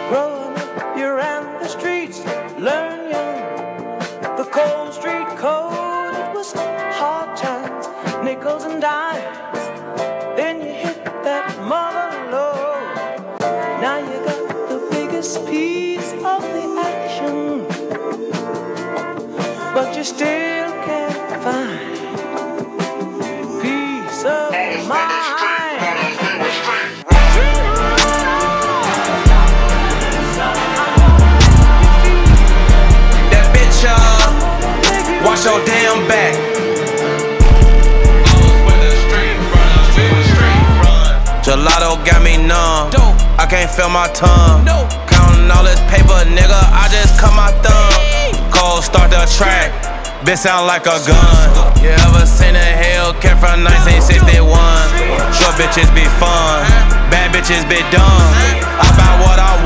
Growing up, you ran the streets, learn young. The cold street code, it was hard times, nickels and dimes. Then you hit that mother load. Now you got the biggest piece of the action, but you still can't find peace of mind. Watch your damn back. Gelato got me numb. I can't feel my tongue. Counting all this paper, nigga, I just cut my thumb. Cold start the track, bitch sound like a gun. You ever seen a Hellcat from 1961? Short bitches be fun, bad bitches be dumb. I buy what I